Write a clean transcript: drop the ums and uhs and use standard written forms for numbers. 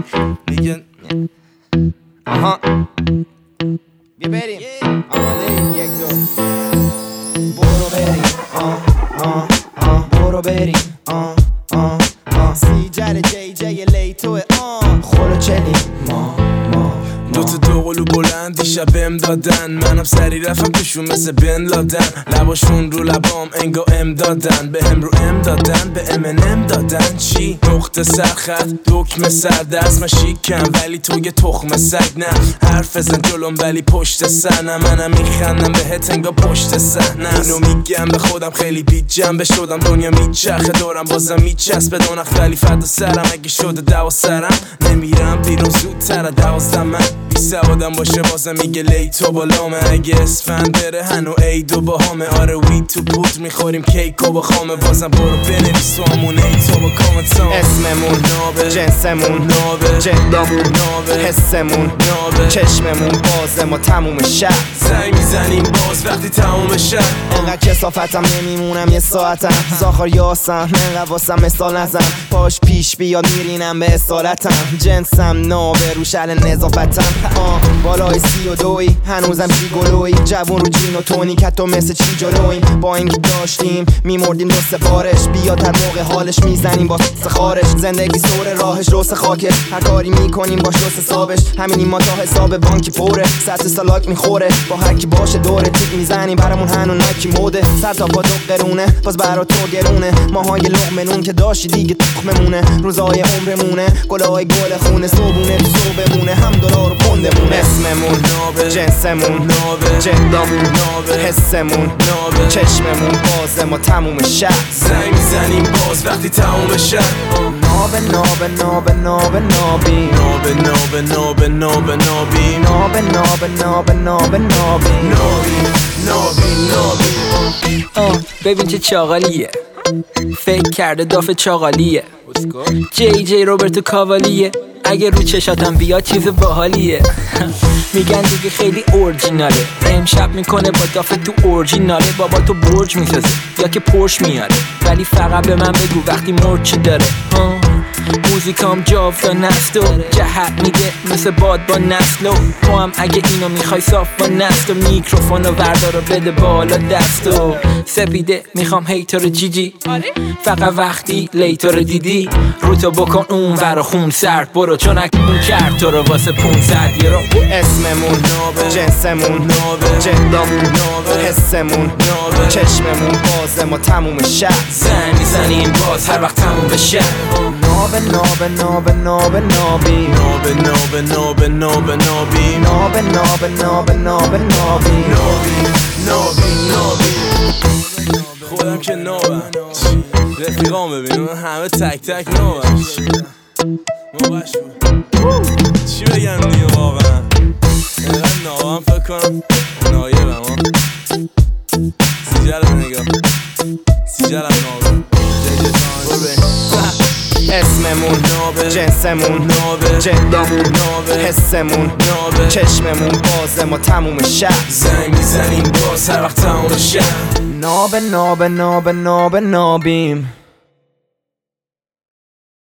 میگن آها بیا بریم آماده یک دو برو بریم برو بریم سیجر جی جی لیتوه خورو چلی دوتا دوقلو بلند دیشب بهم دادن، منم سری رفتم توشون مثل بن لادن. لباشون رو لبام انگا ام دادن، به هم رو ام دادن، به ام دادن. چی؟ نقطه سرخط دکمه سردست، من شیکم ولی تو یه تخم سگ. نه حرف بزن جلوم ولی پشت سنم، منم میخندم بهت انگا پشت صحنه. اینو میگم به خودم خیلی بی جنبه شدم، دنیا میچرخه دورم بازم میچسبه دونخ ولی فدا سرم. اگه شده دوا سرم نمیرم بیرون زودتر 12 من بی سوادم باشه بازم میگه لیتو بالامه. اگه اسفند بره هنو ایدو با همه. آره وی تو پودر میخوریم کیکو با خامه. بازم برو بنویس تو همون ایتو با کامنتام. اسممون نابه، جنسمون نابه، جندمون نابه، حسمون نابه، چشممون بازه ما تموم شب زنگ میزنیم باز وقتی تموم شب. انقدر کسافتم نمیمونم یه ساعتم، زاخار یاسم انقدر واسم مثال نزن. پاش پیش بیاد میرینم به اصالتم، جنسم نابه روشل نظافتم. بالای 32 هنوزم چی گلوی، جوون رو جین و تونی کتو مثل چی جلویم. با اینکه داشتیم میمردیم دو سفارش، بیاد هر موقع حالش میزنیم با خارش. زندگی سور راهش روس خاکش، هر کاری میکنیم باش روس حسابش. همینیم ما تا حساب بانکی پره، سطح سالاک میخوره. با هر کی باشه دوره تیک میزنیم برامون هنو ناکی موده. سر تا پا دو قرونه باز برا تو گرونه. ماهای لقمنون که داشتی دیگه تخممونه. روزای عمرمونه گلای گل خونه، صبونه تو صبحمونه هم دلار و پندمونه. اسممون نابه، جنسمون نابه، جندمون نابه، حسمون نابه، چشممون بازه ما تموم شب زنگ میزنیم باز وقتی تموم شب. نابه نابه نابه نابه نابی، نابه نابه نابه نابه نابی، نابه نابه نابه نابه نابی، نابی نابی. ببین چه چاقالیه، فکر کرده داف چاقالیه. جی جی روبرتو کاوالیه، اگه رو چشاتم بیاد چیز باحالیه. میگن دیگه خیلی اورجیناله، امشب میکنه با داف تو اورجیناله. بابا تو برج میسازه یا که پرش میاره، ولی فقط به من بگو وقتی مرد چی داره. موزیکام جاودان است و جهت میده مثل باد با نسلو. تو هم اگه اینو میخوای صاف با نست و میکروفونو وردار و بده بالا دستو. سپیده میخوام هیتر جیجی، فقط وقتی لیتر دیدی رو تو بکن اون ور خون سرد برو، چون اون کرد تو رو واسه 500 یورو. اسممون نابه، جنسمون نابه، جندمون نابه، حسمون نابه، چشممون بازه ما تموم شب زنگ میزنیم باز هر وقت تموم بشه. نابه نابه نابه نابه نابی، نابه نابه نابه نابه نابی، نابه نابه نابه نابه نابی، نابی نابی. خودم که نابم، رفیقام ببین همه تک تک نابم. موقعش بود چی بگم دیگه واقعا، اینقدر نابم فکر کنم نایبم. سیجرم نگاه، سیجرم نابم. اسممون نابه، جنسمون نابه، جندمون نابه، حسمون نابه، چشممون بازه ما تموم شب زنگ میزنیم باز هر وقت تموم شب. نابه نابه نابه نابه نابیم.